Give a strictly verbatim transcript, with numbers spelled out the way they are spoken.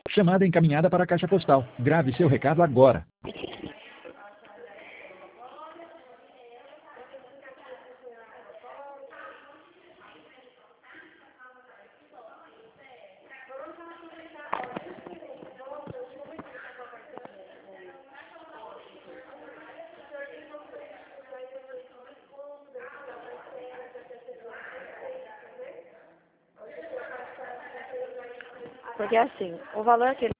Chamada encaminhada para a caixa postal. Grave seu recado agora. Porque assim, o valor que ele